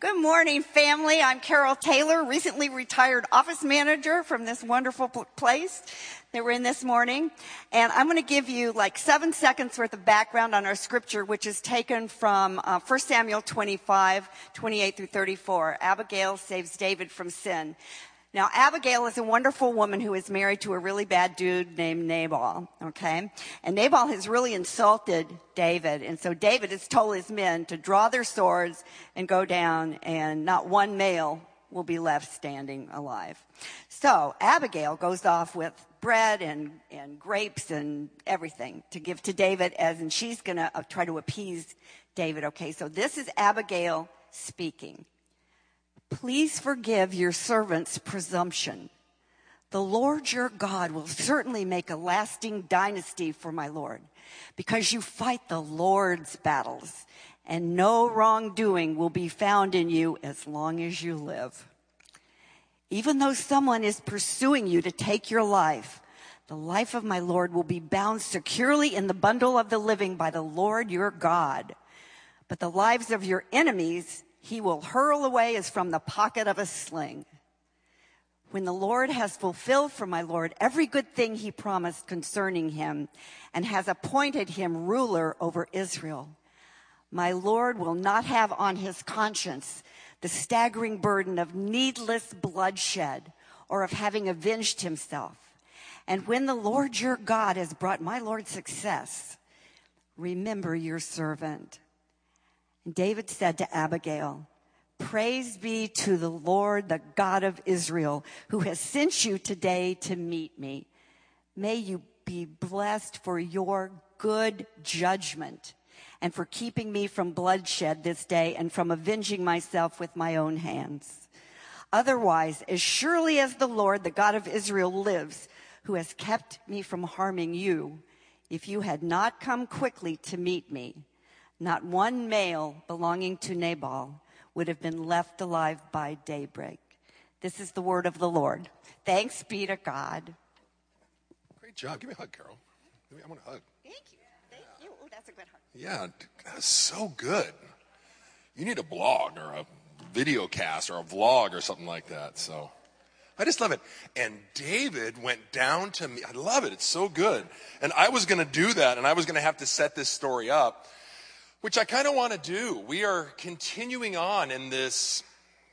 Good morning, family. I'm Carol Taylor, recently retired office manager from this wonderful place that we're in this morning. And I'm going to give you like 7 seconds worth of background on our scripture, which is taken from 1 Samuel 25, 28 through 34. Abigail saves David from sin. Now, Abigail is a wonderful woman who is married to a really bad dude named Nabal, okay? And Nabal has really insulted David. And so David has told his men to draw their swords and go down, and not one male will be left standing alive. So Abigail goes off with bread and grapes and everything to give to David, and she's going to try to appease David, okay? So this is Abigail speaking. Please forgive your servant's presumption. The Lord your God will certainly make a lasting dynasty for my Lord, because you fight the Lord's battles, and no wrongdoing will be found in you as long as you live. Even though someone is pursuing you to take your life, the life of my Lord will be bound securely in the bundle of the living by the Lord your God. But the lives of your enemies he will hurl away as from the pocket of a sling. When the Lord has fulfilled for my Lord every good thing he promised concerning him and has appointed him ruler over Israel, my Lord will not have on his conscience the staggering burden of needless bloodshed or of having avenged himself. And when the Lord your God has brought my Lord success, remember your servant. And David said to Abigail, praise be to the Lord, the God of Israel, who has sent you today to meet me. May you be blessed for your good judgment and for keeping me from bloodshed this day and from avenging myself with my own hands. Otherwise, as surely as the Lord, the God of Israel, lives, who has kept me from harming you, if you had not come quickly to meet me, not one male belonging to Nabal would have been left alive by daybreak. This is the word of the Lord. Thanks be to God. Great job. Give me a hug, Carol. I want a hug. Thank you. Thank you. Oh, that's a good hug. Yeah, that's so good. You need a blog or a video cast or a vlog or something like that. So I just love it. And David went down to me. I love it. It's so good. And I was going to do that, and I was going to have to set this story up, which I kind of want to do. We are continuing on in this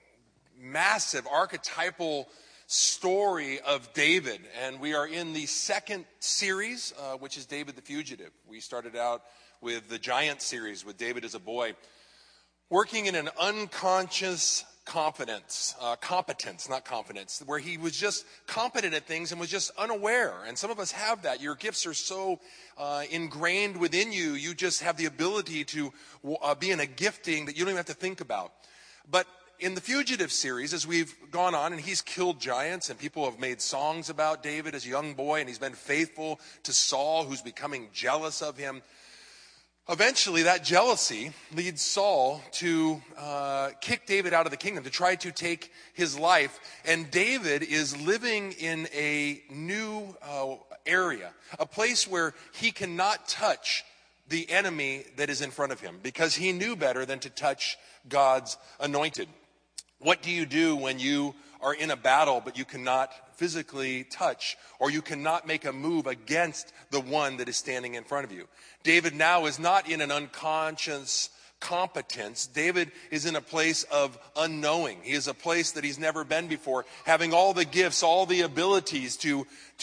massive archetypal story of David, and we are in the second series, which is David the Fugitive. We started out with the Giant series with David as a boy, working in an unconscious competence, not confidence, where he was just competent at things and was just unaware. And some of us have that. Your gifts are so ingrained within you, you just have the ability to be in a gifting that you don't even have to think about. But in the Fugitive series, as we've gone on, and he's killed giants, and people have made songs about David as a young boy, and he's been faithful to Saul, who's becoming jealous of him. Eventually, that jealousy leads Saul to kick David out of the kingdom, to try to take his life. And David is living in a new area, a place where he cannot touch the enemy that is in front of him, because he knew better than to touch God's anointed. What do you do when you are in a battle, but you cannot physically touch, or you cannot make a move against the one that is standing in front of you? David now is not in an unconscious competence. David is in a place of unknowing. He is a place that he's never been before, having all the gifts, all the abilities to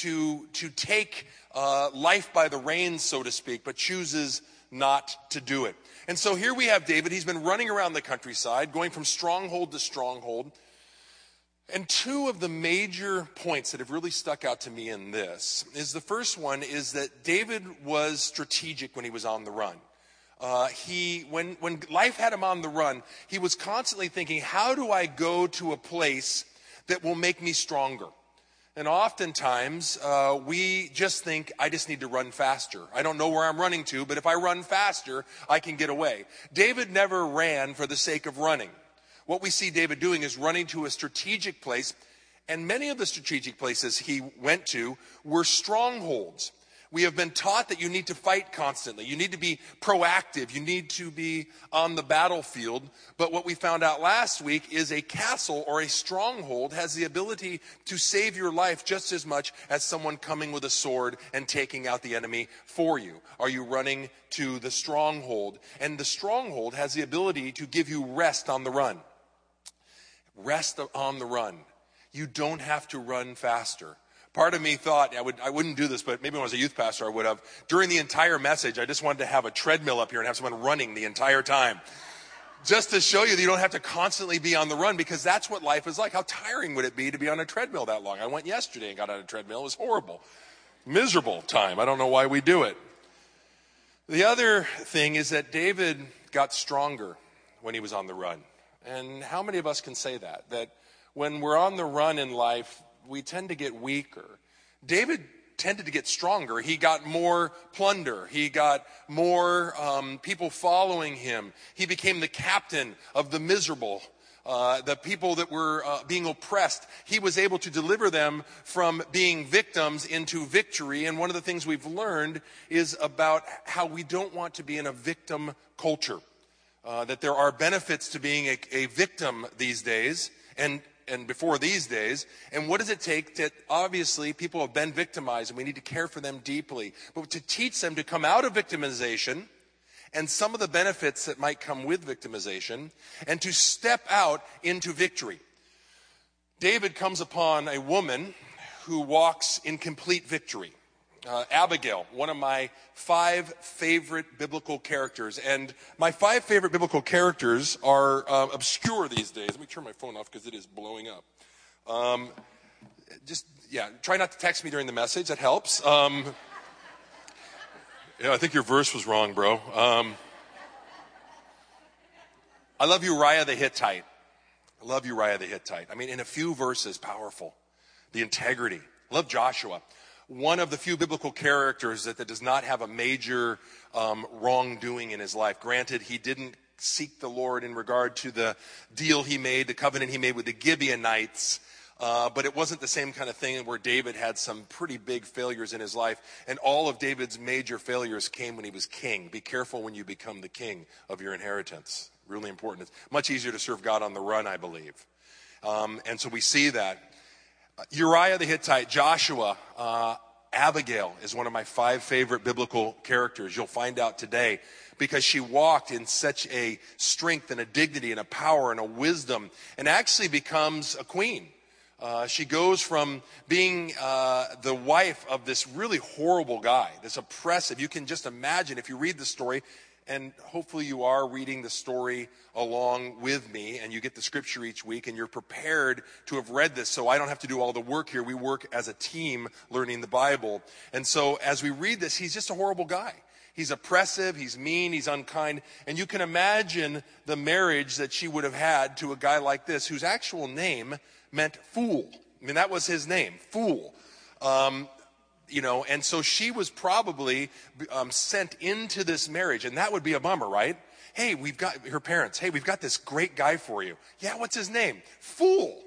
take life by the reins, so to speak, but chooses not to do it. And so here we have David. He's been running around the countryside, going from stronghold to stronghold. And two of the major points that have really stuck out to me in this is, the first one is that David was strategic when he was on the run. When life had him on the run, he was constantly thinking, how do I go to a place that will make me stronger? And oftentimes, we just think, I just need to run faster. I don't know where I'm running to, but if I run faster, I can get away. David never ran for the sake of running. What we see David doing is running to a strategic place, and many of the strategic places he went to were strongholds. We have been taught that you need to fight constantly. You need to be proactive. You need to be on the battlefield. But what we found out last week is a castle or a stronghold has the ability to save your life just as much as someone coming with a sword and taking out the enemy for you. Are you running to the stronghold? And the stronghold has the ability to give you rest on the run. Rest on the run. You don't have to run faster. Part of me thought I wouldn't do this, but maybe when I was a youth pastor I would have. During the entire message, I just wanted to have a treadmill up here and have someone running the entire time. Just to show you that you don't have to constantly be on the run, because that's what life is like. How tiring would it be to be on a treadmill that long? I went yesterday and got on a treadmill. It was horrible. Miserable time. I don't know why we do it. The other thing is that David got stronger when he was on the run. And how many of us can say that? That when we're on the run in life, we tend to get weaker. David tended to get stronger. He got more plunder. He got more people following him. He became the captain of the miserable, the people that were being oppressed. He was able to deliver them from being victims into victory. And one of the things we've learned is about how we don't want to be in a victim culture. That there are benefits to being a victim these days, and before these days. And what does it take to, obviously, people have been victimized and we need to care for them deeply. But to teach them to come out of victimization and some of the benefits that might come with victimization and to step out into victory. David comes upon a woman who walks in complete victory. Abigail, one of my 5 favorite biblical characters. And my 5 favorite biblical characters are obscure these days. Let me turn my phone off because it is blowing up. Try not to text me during the message. That helps. I think your verse was wrong, bro. I love Uriah the Hittite. I mean, in a few verses, powerful. The integrity. I love Joshua. One of the few biblical characters that does not have a major wrongdoing in his life. Granted, he didn't seek the Lord in regard to the deal he made, the covenant he made with the Gibeonites, but it wasn't the same kind of thing where David had some pretty big failures in his life. And all of David's major failures came when he was king. Be careful when you become the king of your inheritance. Really important. It's much easier to serve God on the run, I believe. And so we see that. Uriah the Hittite, Joshua, Abigail is one of my 5 favorite biblical characters. You'll find out today because she walked in such a strength and a dignity and a power and a wisdom and actually becomes a queen. She goes from being the wife of this really horrible guy, this oppressive. You can just imagine if you read the story, and hopefully you are reading the story along with me and you get the scripture each week and you're prepared to have read this so I don't have to do all the work here. We work as a team learning the Bible. And so as we read this, he's just a horrible guy. He's oppressive, he's mean, he's unkind. And you can imagine the marriage that she would have had to a guy like this whose actual name meant fool. I mean, that was his name, fool. And so she was probably sent into this marriage, and that would be a bummer, right? Hey, we've got her parents. Hey, we've got this great guy for you. Yeah, what's his name? Fool.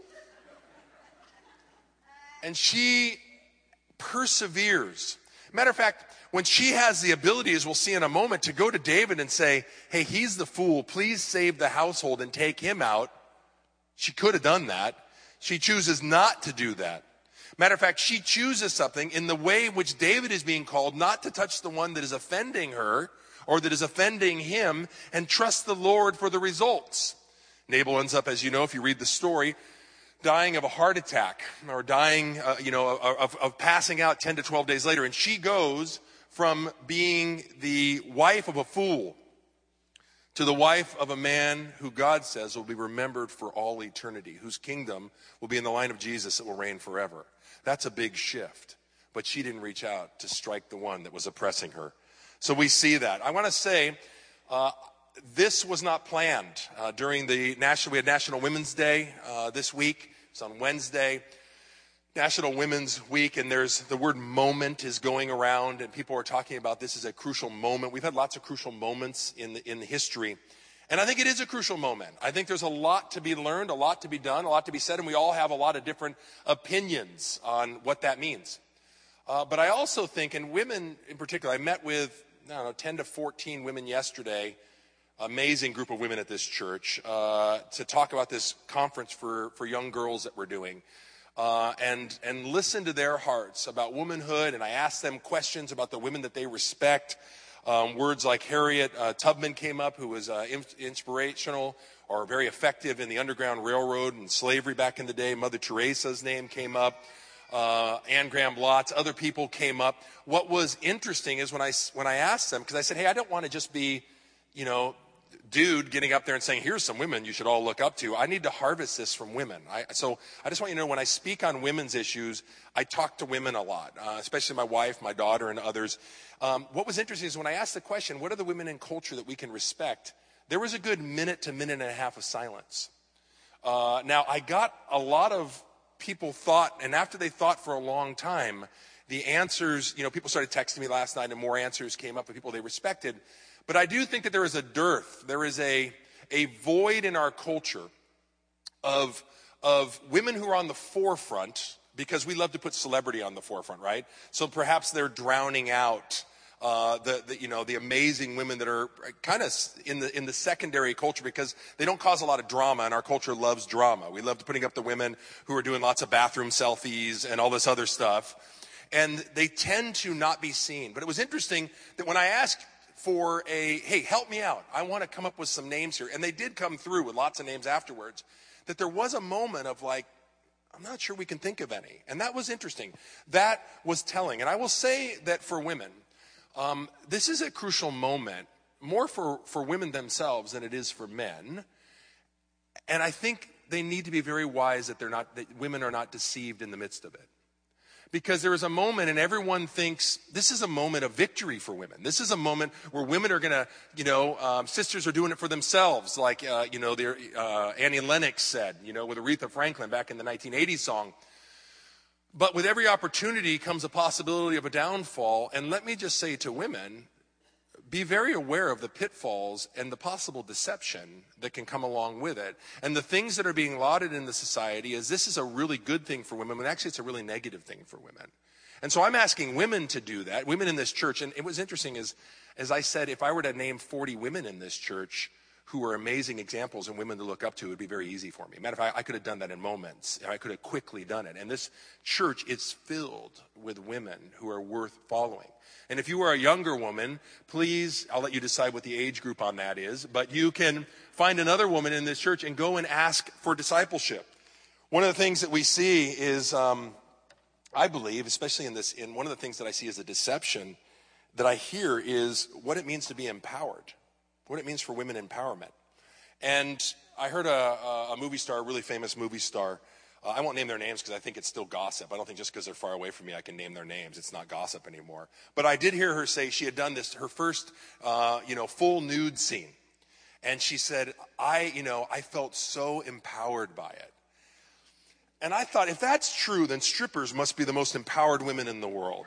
And she perseveres. Matter of fact, when she has the ability, as we'll see in a moment, to go to David and say, hey, he's the fool. Please save the household and take him out. She could have done that. She chooses not to do that. Matter of fact, she chooses something in the way in which David is being called not to touch the one that is offending her or that is offending him and trust the Lord for the results. Nabal ends up, as you know, if you read the story, dying of a heart attack or dying, of passing out 10 to 12 days later. And she goes from being the wife of a fool to the wife of a man who God says will be remembered for all eternity, whose kingdom will be in the line of Jesus that will reign forever. That's a big shift. But she didn't reach out to strike the one that was oppressing her. So we see that. I want to say this was not planned. We had National Women's Day this week. It's on Wednesday. National Women's Week, and there's the word moment is going around, and people are talking about this as a crucial moment. We've had lots of crucial moments in history, and I think it is a crucial moment. I think there's a lot to be learned, a lot to be done, a lot to be said, and we all have a lot of different opinions on what that means. But I also think, and women in particular, I met with, I don't know, 10 to 14 women yesterday, amazing group of women at this church, to talk about this conference for young girls that we're doing. And listen to their hearts about womanhood, and I asked them questions about the women that they respect. Words like Harriet Tubman came up, who was inspirational or very effective in the Underground Railroad and slavery back in the day. Mother Teresa's name came up. Anne Graham Lotz, other people came up. What was interesting is when I asked them, because I said, hey, I don't want to just be, dude getting up there and saying, here's some women you should all look up to. I need to harvest this from women. So I just want you to know, when I speak on women's issues, I talk to women a lot, especially my wife, my daughter, and others. What was interesting is when I asked the question, what are the women in culture that we can respect? There was a good minute to minute and a half of silence. Now, I got a lot of people thought, and after they thought for a long time, the answers, people started texting me last night and more answers came up of people they respected. But I do think that there is a dearth, there is a void in our culture of women who are on the forefront, because we love to put celebrity on the forefront, right? So perhaps they're drowning out the amazing women that are kind of in the secondary culture, because they don't cause a lot of drama, and our culture loves drama. We love putting up the women who are doing lots of bathroom selfies and all this other stuff, and they tend to not be seen. But it was interesting that when I asked for hey, help me out, I want to come up with some names here, and they did come through with lots of names afterwards, that there was a moment of like, I'm not sure we can think of any. And that was interesting. That was telling. And I will say that for women, this is a crucial moment, more for women themselves than it is for men. And I think they need to be very wise that women are not deceived in the midst of it. Because there is a moment, and everyone thinks this is a moment of victory for women. This is a moment where women are going to, sisters are doing it for themselves, like, Annie Lennox said, with Aretha Franklin back in the 1980s song. But with every opportunity comes a possibility of a downfall. And let me just say to women, be very aware of the pitfalls and the possible deception that can come along with it. And the things that are being lauded in the society is this is a really good thing for women, but actually it's a really negative thing for women. And so I'm asking women to do that, women in this church. And it was interesting, as I said, if I were to name 40 women in this church who are amazing examples and women to look up to, it would be very easy for me. Matter of fact, I could have done that in moments. I could have quickly done it. And this church is filled with women who are worth following. And if you are a younger woman, please, I'll let you decide what the age group on that is, but you can find another woman in this church and go and ask for discipleship. One of the things that we see is, I believe, especially in one of the things that I see as a deception that I hear is what it means to be empowered, what it means for women empowerment. And I heard a movie star, a really famous movie star, I won't name their names because I think it's still gossip. I don't think just because they're far away from me I can name their names. It's not gossip anymore. But I did hear her say she had done this, her first, full nude scene. And she said, I felt so empowered by it. And I thought, if that's true, then strippers must be the most empowered women in the world.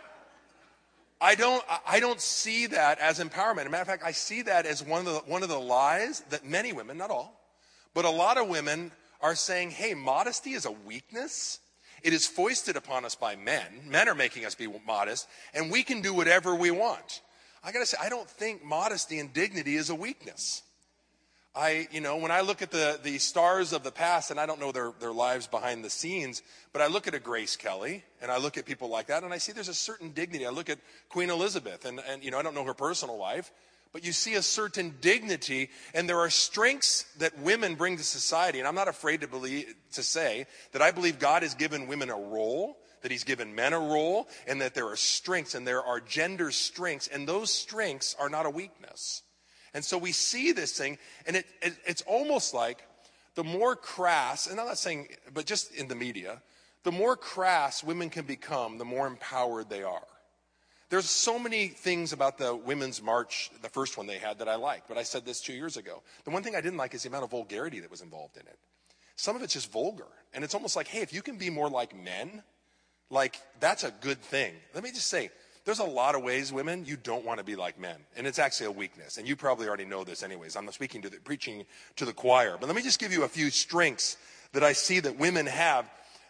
I don't see that as empowerment. As a matter of fact, I see that as one of the lies that many women, not all, but a lot of women are saying, hey, modesty is a weakness. It is foisted upon us by men. Men are making us be modest, and we can do whatever we want. I got to say, I don't think modesty and dignity is a weakness. When I look at the stars of the past, and I don't know their lives behind the scenes, but I look at a Grace Kelly, and I look at people like that, and I see there's a certain dignity. I look at Queen Elizabeth, and I don't know her personal life, but you see a certain dignity, and there are strengths that women bring to society. And I'm not afraid to say that I believe God has given women a role, that he's given men a role, and that there are strengths, and there are gender strengths, and those strengths are not a weakness. And so we see this thing, and it's almost like the more crass, and I'm not saying, but just in the media, the more crass women can become, the more empowered they are. There's so many things about the Women's March, the first one they had, that I like. But I said this 2 years ago. The one thing I didn't like is the amount of vulgarity that was involved in it. Some of it's just vulgar. And it's almost like, hey, if you can be more like men, like, that's a good thing. Let me just say, there's a lot of ways, women, you don't want to be like men. And it's actually a weakness. And you probably already know this anyways. I'm not preaching to the choir. But let me just give you a few strengths that I see that women have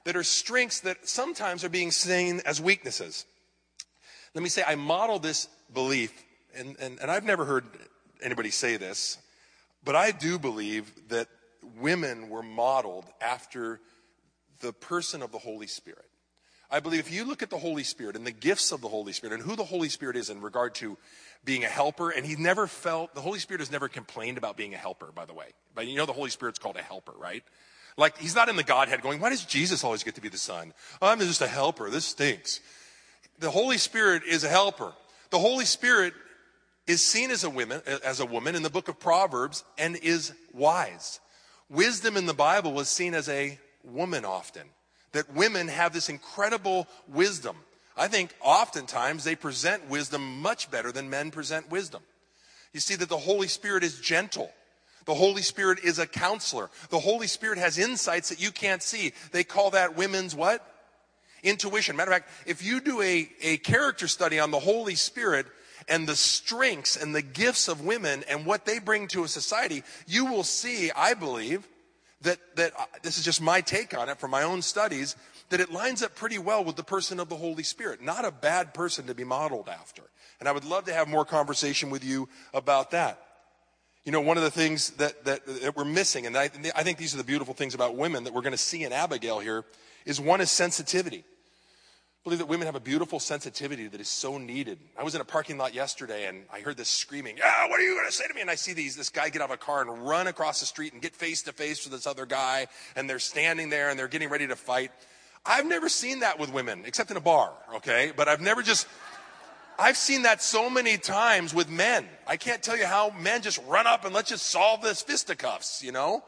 that are strengths that sometimes are being seen as weaknesses. Let me say, I model this belief, and I've never heard anybody say this, but I do believe that women were modeled after the person of the Holy Spirit. I believe if you look at the Holy Spirit and the gifts of the Holy Spirit and who the Holy Spirit is in regard to being a helper, and the Holy Spirit has never complained about being a helper, by the way. But you know the Holy Spirit's called a helper, right? Like, he's not in the Godhead going, why does Jesus always get to be the Son? I'm just a helper. This stinks. The Holy Spirit is a helper. The Holy Spirit is seen as a woman in the book of Proverbs and is wise. Wisdom in the Bible was seen as a woman often. That women have this incredible wisdom. I think oftentimes they present wisdom much better than men present wisdom. You see that the Holy Spirit is gentle. The Holy Spirit is a counselor. The Holy Spirit has insights that you can't see. They call that women's what? Intuition. Matter of fact, if you do a character study on the Holy Spirit and the strengths and the gifts of women and what they bring to a society, you will see, I believe, that this is just my take on it from my own studies, that it lines up pretty well with the person of the Holy Spirit. Not a bad person to be modeled after. And I would love to have more conversation with you about that. You know, one of the things that we're missing, and I think these are the beautiful things about women that we're going to see in Abigail here, is one is sensitivity. I believe that women have a beautiful sensitivity that is so needed. I was in a parking lot yesterday and I heard this screaming, what are you going to say to me? And I see this guy get out of a car and run across the street and get face to face with this other guy, and they're standing there and they're getting ready to fight. I've never seen that with women, except in a bar, okay? But I've seen that so many times with men. I can't tell you how men just run up and let's just solve this fisticuffs, you know?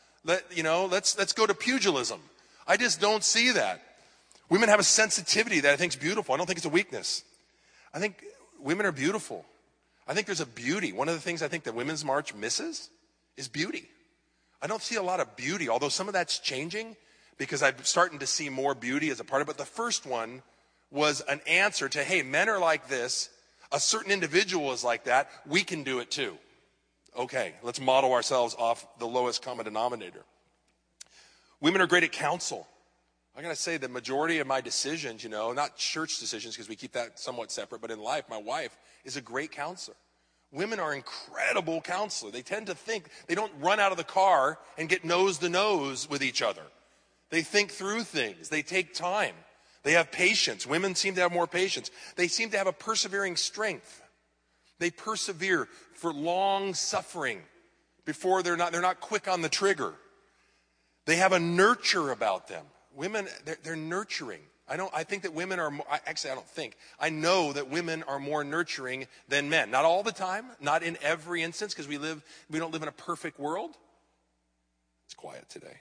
Let's go to pugilism. I just don't see that. Women have a sensitivity that I think is beautiful. I don't think it's a weakness. I think women are beautiful. I think there's a beauty. One of the things I think that Women's March misses is beauty. I don't see a lot of beauty, although some of that's changing because I'm starting to see more beauty as a part of it. But the first one was an answer to, hey, men are like this. A certain individual is like that. We can do it too. Okay, let's model ourselves off the lowest common denominator. Women are great at counsel. I got to say the majority of my decisions, not church decisions because we keep that somewhat separate, but in life, my wife is a great counselor. Women are incredible counselors. They tend to think, they don't run out of the car and get nose to nose with each other. They think through things. They take time. They have patience. Women seem to have more patience. They seem to have a persevering strength. They persevere for long suffering before they're not quick on the trigger. They have a nurture about them. Women, they're nurturing. I think that women are more, actually I don't think. I know that women are more nurturing than men. Not all the time, not in every instance, because we don't live in a perfect world. It's quiet today.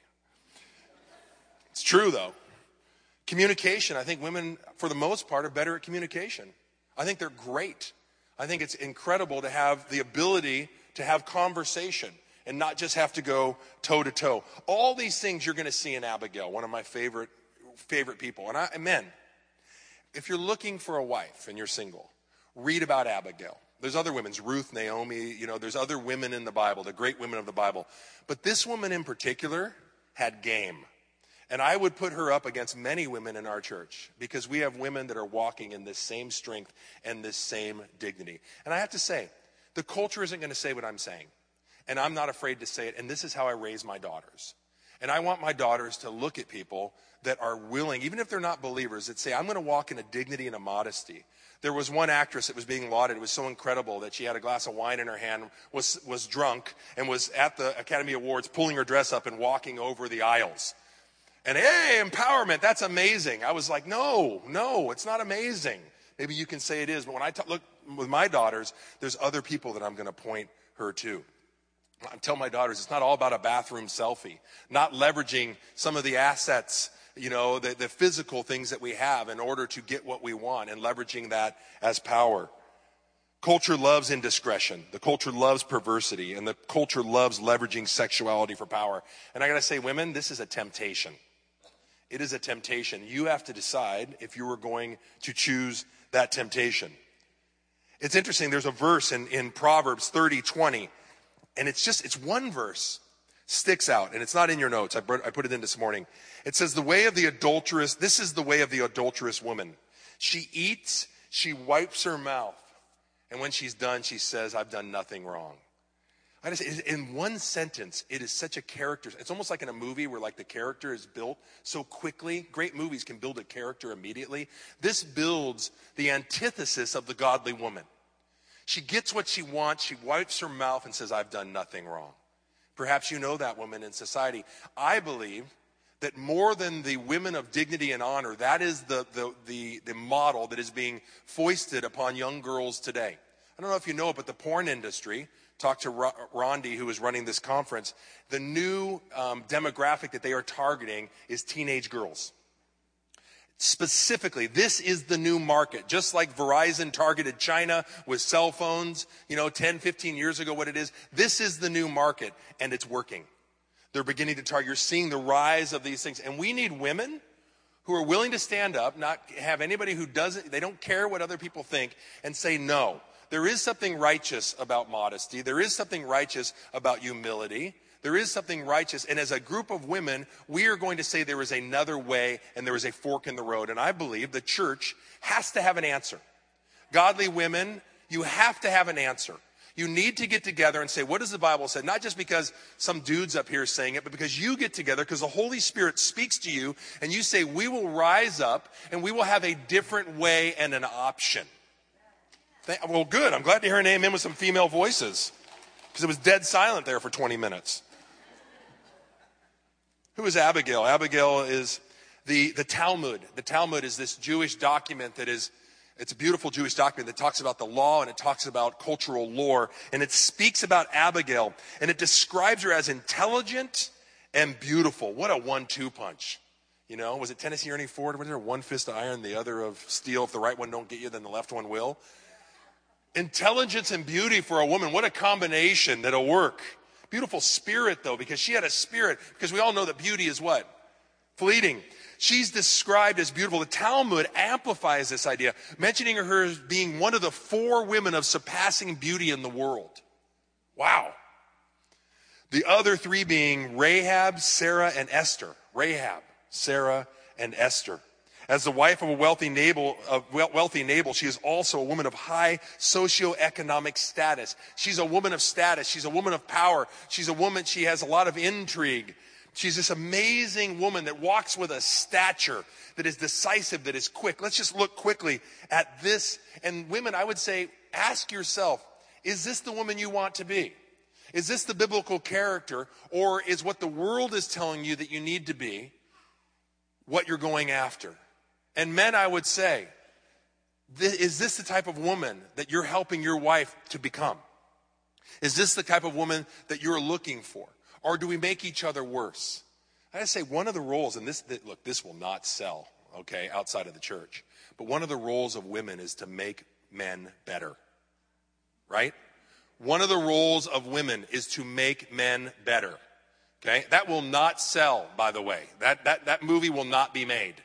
It's true though. Communication, I think women, for the most part, are better at communication. I think they're great. I think it's incredible to have the ability to have conversation and not just have to go toe to toe. All these things you're going to see in Abigail, one of my favorite people. And men, if you're looking for a wife and you're single, read about Abigail. There's other women, Ruth, Naomi, there's other women in the Bible, the great women of the Bible. But this woman in particular had game. And I would put her up against many women in our church because we have women that are walking in this same strength and this same dignity. And I have to say, the culture isn't going to say what I'm saying. And I'm not afraid to say it. And this is how I raise my daughters. And I want my daughters to look at people that are willing, even if they're not believers, that say, I'm going to walk in a dignity and a modesty. There was one actress that was being lauded. It was so incredible that she had a glass of wine in her hand, was drunk, and was at the Academy Awards pulling her dress up and walking over the aisles. And hey, empowerment, that's amazing. I was like, no, it's not amazing. Maybe you can say it is. But when I look with my daughters, there's other people that I'm going to point her to. I tell my daughters, it's not all about a bathroom selfie, not leveraging some of the assets, the physical things that we have in order to get what we want and leveraging that as power. Culture loves indiscretion. The culture loves perversity, and the culture loves leveraging sexuality for power. And I got to say, women, this is a temptation. It is a temptation. You have to decide if you are going to choose that temptation. It's interesting. There's a verse in Proverbs 30:20. And it's one verse. It sticks out, and it's not in your notes. I put it in this morning. It says, the way of the adulteress, this is the way of the adulterous woman. She eats, she wipes her mouth, and when she's done, she says, I've done nothing wrong. In one sentence, it is such a character. It's almost like in a movie where like the character is built so quickly. Great movies can build a character immediately. This builds the antithesis of the godly woman. She gets what she wants. She wipes her mouth and says, I've done nothing wrong. Perhaps you know that woman in society. I believe that more than the women of dignity and honor, that is the model that is being foisted upon young girls today. I don't know if you know it, but the porn industry, talk to Rondi, who is running this conference, the new demographic that they are targeting is teenage girls. Specifically, this is the new market. Just like Verizon targeted China with cell phones, 10, 15 years ago, what it is. This is the new market, and it's working. They're beginning to target. You're seeing the rise of these things. And we need women who are willing to stand up, not have anybody who they don't care what other people think, and say no. There is something righteous about modesty. There is something righteous about humility. There is something righteous. And as a group of women, we are going to say there is another way and there is a fork in the road. And I believe the church has to have an answer. Godly women, you have to have an answer. You need to get together and say, what does the Bible say? Not just because some dude's up here saying it, but because you get together, because the Holy Spirit speaks to you, and you say, we will rise up and we will have a different way and an option. Well, good. I'm glad to hear an amen with some female voices, because it was dead silent there for 20 minutes. Who is Abigail? Abigail is the Talmud. The Talmud is this Jewish document it's a beautiful Jewish document that talks about the law and it talks about cultural lore. And it speaks about Abigail and it describes her as intelligent and beautiful. What a 1-2 punch. Was it Tennessee Ernie Ford? Was there one fist of iron, the other of steel? If the right one don't get you, then the left one will. Intelligence and beauty for a woman. What a combination that'll work. Beautiful spirit, though, because she had a spirit. Because we all know that beauty is what? Fleeting. She's described as beautiful. The Talmud amplifies this idea, mentioning her as being one of the 4 women of surpassing beauty in the world. Wow. The other 3 being Rahab, Sarah, and Esther. Rahab, Sarah, and Esther. As the wife of a wealthy Nabal, she is also a woman of high socioeconomic status. She's a woman of status. She's a woman of power. She has a lot of intrigue. She's this amazing woman that walks with a stature that is decisive, that is quick. Let's just look quickly at this. And women, I would say, ask yourself, is this the woman you want to be? Is this the biblical character? Or is what the world is telling you that you need to be what you're going after? And men, I would say, is this the type of woman that you're helping your wife to become? Is this the type of woman that you're looking for? Or do we make each other worse? I gotta say, one of the roles, and this will not sell, okay, outside of the church, but one of the roles of women is to make men better, right? One of the roles of women is to make men better, okay? That will not sell, by the way. That movie will not be made.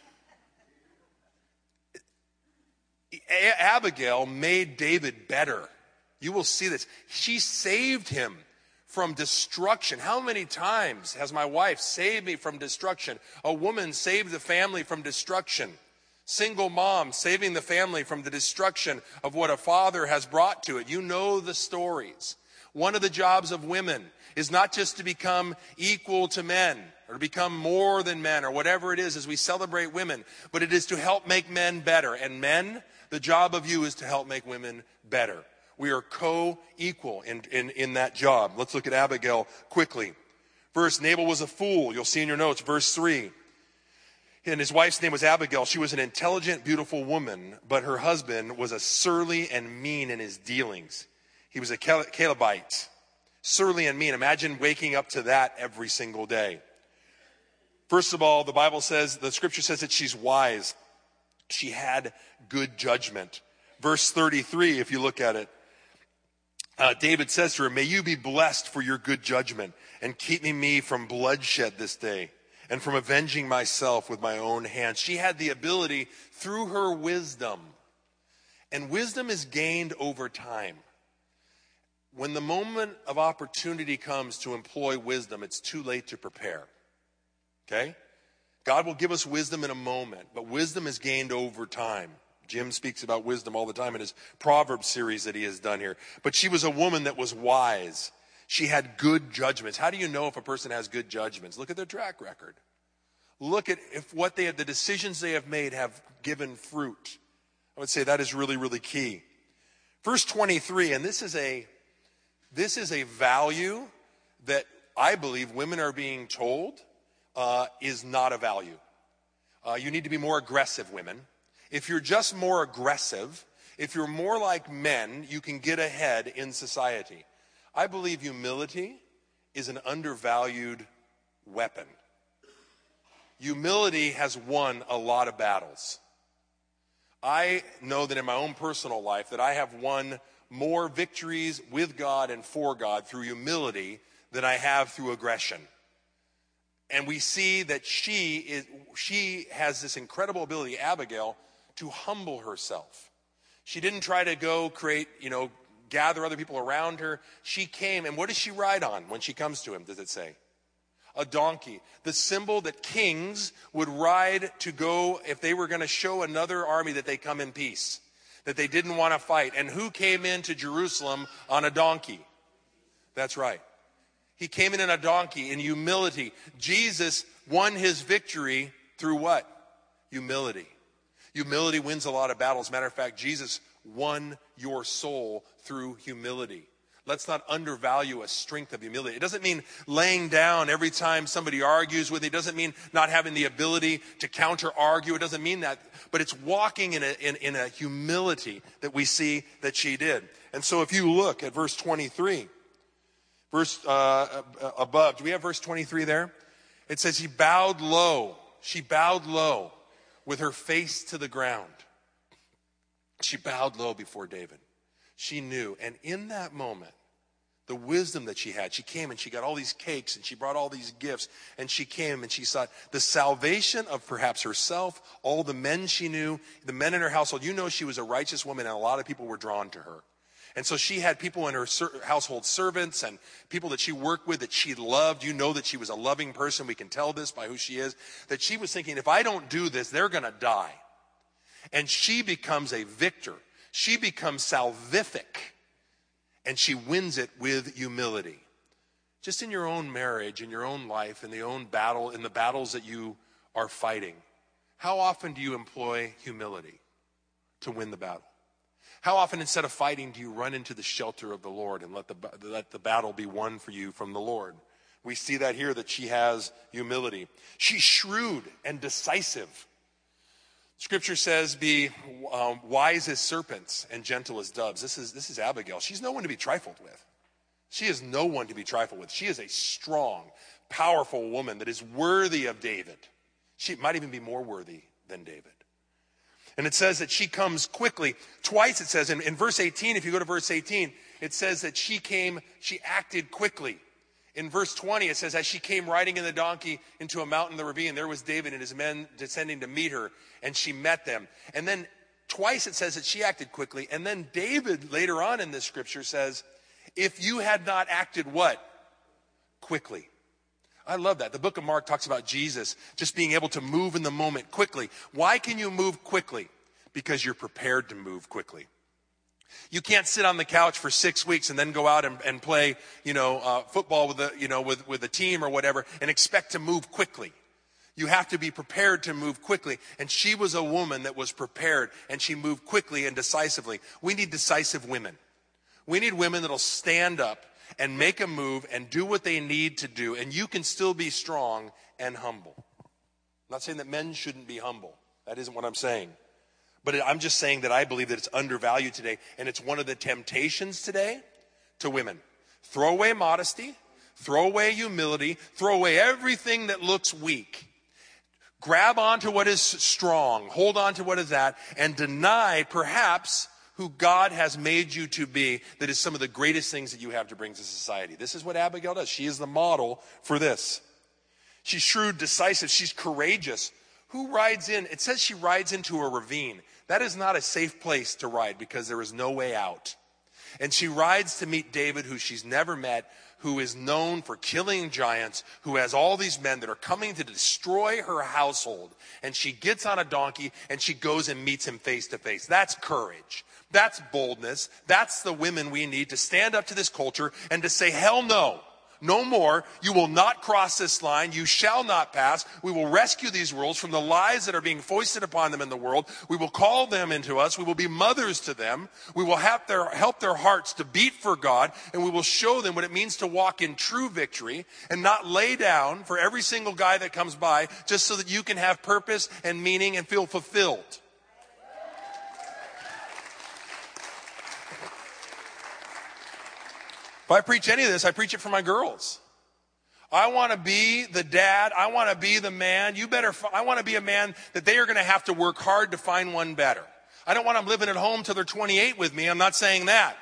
Abigail made David better. You will see this. She saved him from destruction. How many times has my wife saved me from destruction? A woman saved the family from destruction. Single mom saving the family from the destruction of what a father has brought to it. You know the stories. One of the jobs of women is not just to become equal to men or to become more than men or whatever it is as we celebrate women, but it is to help make men better. And men, the job of you is to help make women better. We are co-equal in that job. Let's look at Abigail quickly. First, Nabal was a fool. You'll see in your notes, verse 3. And his wife's name was Abigail. She was an intelligent, beautiful woman, but her husband was a surly and mean in his dealings. He was a Calebite. Surly and mean. Imagine waking up to that every single day. First of all, the scripture says that she's wise. She had good judgment. Verse 33, if you look at it, David says to her, may you be blessed for your good judgment and keep me from bloodshed this day and from avenging myself with my own hands. She had the ability through her wisdom, and wisdom is gained over time. when the moment of opportunity comes to employ wisdom, it's too late to prepare. Okay? God will give us wisdom in a moment, but wisdom is gained over time. Jim speaks about wisdom all the time in his Proverbs series that he has done here. But she was a woman that was wise. She had good judgments. How do you know if a person has good judgments? Look at their track record. Look at if what they have, the decisions they have made have given fruit. I would say that is really, really key. Verse 23, and this is a value that I believe women are being told is not a value. You need to be more aggressive, women. If you're just more aggressive, if you're more like men, you can get ahead in society. I believe humility is an undervalued weapon. Humility has won a lot of battles. I know that in my own personal life that I have won more victories with God and for God through humility than I have through aggression. And we see that she has this incredible ability, Abigail, to humble herself. She didn't try to go create, gather other people around her. She came, and what does she ride on when she comes to him, does it say? A donkey. The symbol that kings would ride to go if they were going to show another army that they come in peace, that they didn't want to fight. And who came into Jerusalem on a donkey? That's right. He came in a donkey in humility. Jesus won his victory through what? Humility. Humility wins a lot of battles. Matter of fact, Jesus won your soul through humility. Let's not undervalue a strength of humility. It doesn't mean laying down every time somebody argues with you. It doesn't mean not having the ability to counter-argue. It doesn't mean that. But it's walking in a humility that we see that she did. And so if you look at verse 23, verse above, do we have verse 23 there? It says she bowed low. She bowed low with her face to the ground. She bowed low before David. She knew, and in that moment, the wisdom that she had, she came and she got all these cakes and she brought all these gifts and she came and she sought the salvation of perhaps herself, all the men she knew, the men in her household. You know she was a righteous woman and a lot of people were drawn to her. And so she had people in her household, servants and people that she worked with that she loved. You know that she was a loving person. We can tell this by who she is. That she was thinking, if I don't do this, they're going to die. And she becomes a victor. She becomes salvific, and she wins it with humility. Just in your own marriage, in your own life, in the battles that you are fighting, how often do you employ humility to win the battle? How often, instead of fighting, do you run into the shelter of the Lord and let the battle be won for you from the Lord? We see that here, that she has humility. She's shrewd and decisive. Scripture says, be wise as serpents and gentle as doves. This is Abigail. She's no one to be trifled with. She is no one to be trifled with. She is a strong, powerful woman that is worthy of David. She might even be more worthy than David. And it says that she comes quickly. Twice it says, in verse 18, if you go to verse 18, it says that she acted quickly. In verse 20, it says, as she came riding in the donkey into a mountain in the ravine, there was David and his men descending to meet her, and she met them. And then twice it says that she acted quickly. And then David, later on in this scripture, says, if you had not acted what? Quickly. I love that. The book of Mark talks about Jesus just being able to move in the moment quickly. Why can you move quickly? Because you're prepared to move quickly. You can't sit on the couch for 6 weeks and then go out and play, football with a team or whatever and expect to move quickly. You have to be prepared to move quickly. And she was a woman that was prepared, and she moved quickly and decisively. We need decisive women. We need women that'll stand up and make a move and do what they need to do. And you can still be strong and humble. I'm not saying that men shouldn't be humble. That isn't what I'm saying. But I'm just saying that I believe that it's undervalued today. And it's one of the temptations today to women. Throw away modesty. Throw away humility. Throw away everything that looks weak. Grab onto what is strong. Hold on to what is that. And deny, perhaps, who God has made you to be. That is some of the greatest things that you have to bring to society. This is what Abigail does. She is the model for this. She's shrewd, decisive. She's courageous. Who rides in? It says she rides into a ravine. That is not a safe place to ride because there is no way out. And she rides to meet David, who she's never met, who is known for killing giants, who has all these men that are coming to destroy her household. And she gets on a donkey and she goes and meets him face to face. That's courage. That's boldness. That's the women we need to stand up to this culture and to say, hell no. No more. You will not cross this line. You shall not pass. We will rescue these worlds from the lies that are being foisted upon them in the world. We will call them into us. We will be mothers to them. We will help their hearts to beat for God, and we will show them what it means to walk in true victory and not lay down for every single guy that comes by just so that you can have purpose and meaning and feel fulfilled. If I preach any of this, I preach it for my girls. I want to be the dad. I want to be the man. I want to be a man that they are going to have to work hard to find one better. I don't want them living at home till they're 28 with me. I'm not saying that.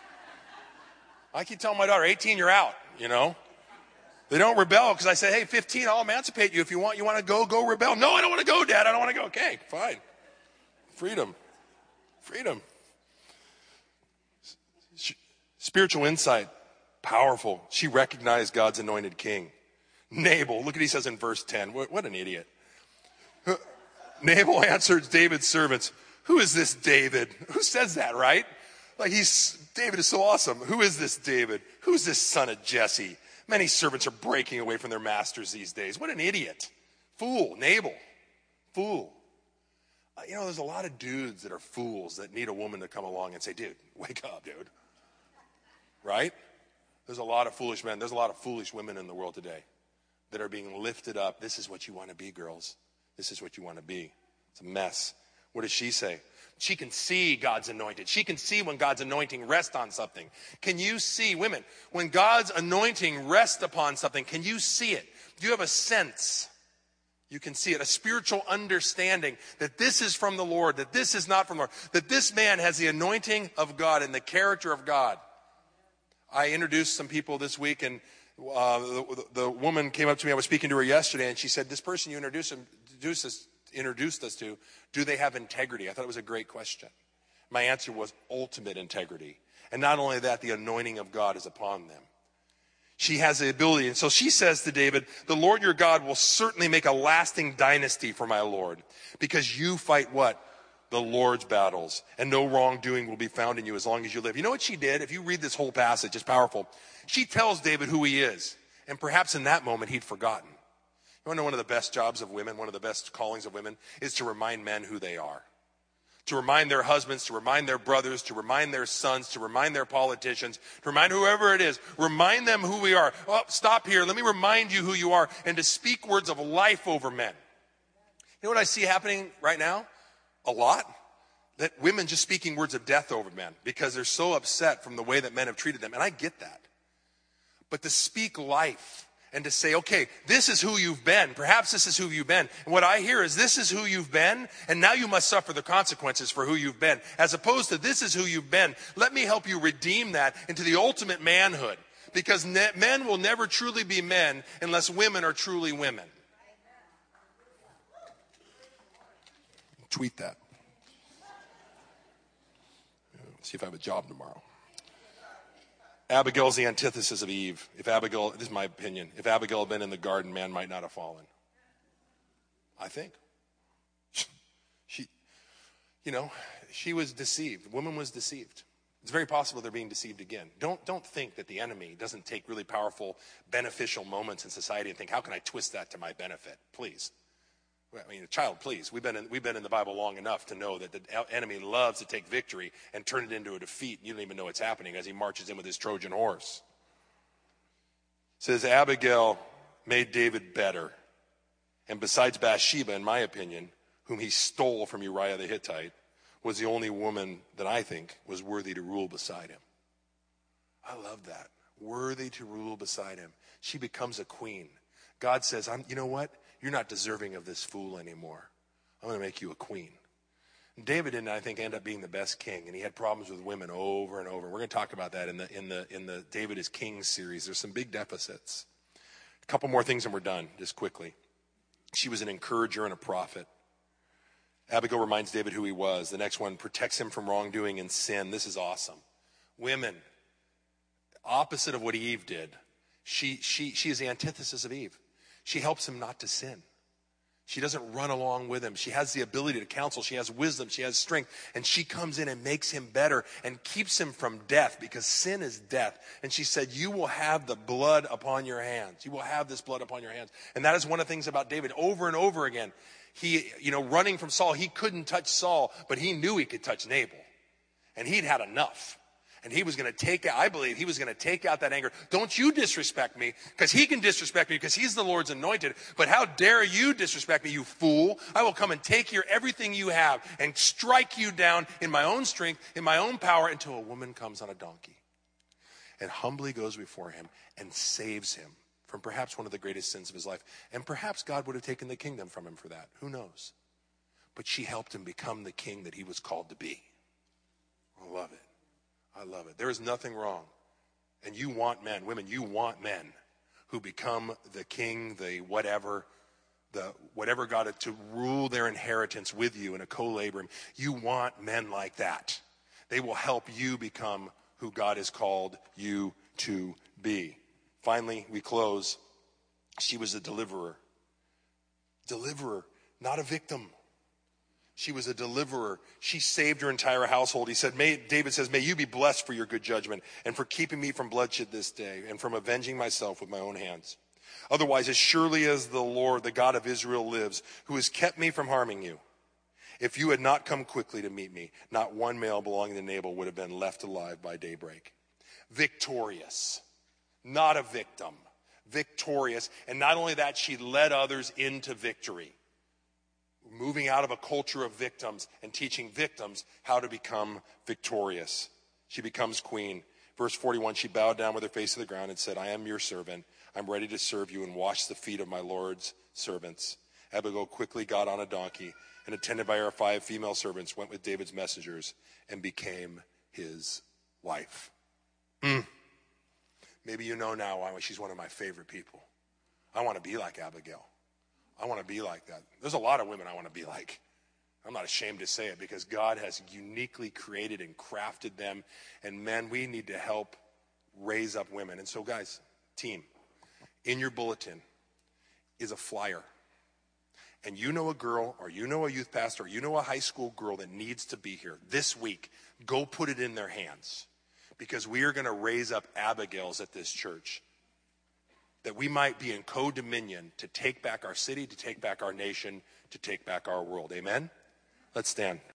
I keep telling my daughter, 18, you're out, you know. They don't rebel because I say, hey, 15, I'll emancipate you if you want. You want to go rebel. No, I don't want to go, Dad. I don't want to go. Okay, fine. Freedom. Spiritual insight. Powerful. She recognized God's anointed king. Nabal, look at what he says in verse 10. What an idiot. Nabal answered David's servants, who is this David? Who says that, right? David is so awesome. Who is this David? Who's this son of Jesse? Many servants are breaking away from their masters these days. What an idiot. Fool, Nabal. Fool. There's a lot of dudes that are fools that need a woman to come along and say, dude, wake up, dude. Right? There's a lot of foolish men. There's a lot of foolish women in the world today that are being lifted up. This is what you want to be, girls. This is what you want to be. It's a mess. What does she say? She can see God's anointed. She can see when God's anointing rests on something. Can you see, women, when God's anointing rests upon something, can you see it? Do you have a sense? You can see it, a spiritual understanding that this is from the Lord, that this is not from the Lord, that this man has the anointing of God and the character of God. I introduced some people this week, and the woman came up to me. I was speaking to her yesterday, and she said, this person you introduced us to, do they have integrity? I thought it was a great question. My answer was ultimate integrity. And not only that, the anointing of God is upon them. She has the ability. And so she says to David, the Lord your God will certainly make a lasting dynasty for my Lord, because you fight what? The Lord's battles, and no wrongdoing will be found in you as long as you live. You know what she did? If you read this whole passage, it's powerful. She tells David who he is, and perhaps in that moment he'd forgotten. You want to know one of the best jobs of women, one of the best callings of women, is to remind men who they are. To remind their husbands, to remind their brothers, to remind their sons, to remind their politicians, to remind whoever it is, remind them who we are. Oh, stop here, let me remind you who you are, and to speak words of life over men. You know what I see happening right now? A lot, that women just speaking words of death over men because they're so upset from the way that men have treated them. And I get that. But to speak life and to say, okay, this is who you've been. Perhaps this is who you've been. And what I hear is this is who you've been, and now you must suffer the consequences for who you've been. As opposed to this is who you've been. Let me help you redeem that into the ultimate manhood. Because men will never truly be men unless women are truly women. Tweet that. See if I have a job tomorrow. Abigail's the antithesis of Eve. This is my opinion, if Abigail had been in the garden, man might not have fallen. I think. She was deceived. The woman was deceived. It's very possible they're being deceived again. Don't think that the enemy doesn't take really powerful, beneficial moments in society and think, how can I twist that to my benefit? Please. I mean, child, please. We've been in the Bible long enough to know that the enemy loves to take victory and turn it into a defeat. You don't even know it's happening as he marches in with his Trojan horse. It says Abigail made David better. And besides Bathsheba, in my opinion, whom he stole from Uriah the Hittite, was the only woman that I think was worthy to rule beside him. I love that. Worthy to rule beside him. She becomes a queen. God says, you know what? You're not deserving of this fool anymore. I'm going to make you a queen. And David didn't, I think, end up being the best king, and he had problems with women over and over. We're going to talk about that in the David is King series. There's some big deficits. A couple more things and we're done, just quickly. She was an encourager and a prophet. Abigail reminds David who he was. The next one protects him from wrongdoing and sin. This is awesome. Women, opposite of what Eve did. She is the antithesis of Eve. She helps him not to sin. She doesn't run along with him. She has the ability to counsel. She has wisdom. She has strength. And she comes in and makes him better and keeps him from death, because sin is death. And she said, you will have the blood upon your hands. You will have this blood upon your hands. And that is one of the things about David. Over and over again, he, running from Saul, he couldn't touch Saul, but he knew he could touch Nabal. And he'd had enough. And he was going to take out, I believe he was going to take out that anger. Don't you disrespect me, because he can disrespect me because he's the Lord's anointed. But how dare you disrespect me, you fool? I will come and take everything you have and strike you down in my own strength, in my own power, until a woman comes on a donkey and humbly goes before him and saves him from perhaps one of the greatest sins of his life. And perhaps God would have taken the kingdom from him for that. Who knows? But she helped him become the king that he was called to be. I love it. I love it. There is nothing wrong. And you want men, women, you want men who become the king, the whatever God to rule their inheritance with you in a co-laboring. You want men like that. They will help you become who God has called you to be. Finally, we close. She was a deliverer. Deliverer, not a victim. She was a deliverer. She saved her entire household. David says, may you be blessed for your good judgment and for keeping me from bloodshed this day and from avenging myself with my own hands. Otherwise, as surely as the Lord, the God of Israel, lives, who has kept me from harming you, if you had not come quickly to meet me, not one male belonging to Nabal would have been left alive by daybreak. Victorious, not a victim. Victorious. And not only that, she led others into victory. Moving out of a culture of victims and teaching victims how to become victorious. She becomes queen. Verse 41, she bowed down with her face to the ground and said, I am your servant. I'm ready to serve you and wash the feet of my Lord's servants. Abigail quickly got on a donkey and, attended by her 5 female servants, went with David's messengers and became his wife. Maybe you know now why she's one of my favorite people. I want to be like Abigail. I want to be like that. There's a lot of women I want to be like. I'm not ashamed to say it, because God has uniquely created and crafted them. And men, we need to help raise up women. And so guys, team, in your bulletin is a flyer. And you know a girl, or you know a youth pastor, or you know a high school girl that needs to be here this week. Go put it in their hands, because we are going to raise up Abigails at this church, that we might be in co-dominion to take back our city, to take back our nation, to take back our world. Amen? Let's stand.